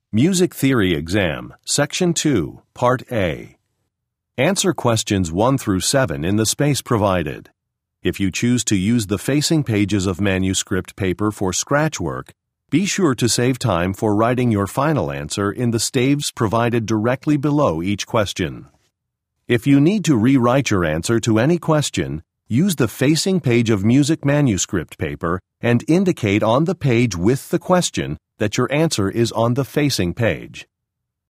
Music Theory Exam, Section 2, Part A. Answer questions 1 through 7 in the space provided. If you choose to use the facing pages of manuscript paper for scratch work, be sure to save time for writing your final answer in the staves provided directly below each question. If you need to rewrite your answer to any question, use the facing page of music manuscript paper and indicate on the page with the question that your answer is on the facing page.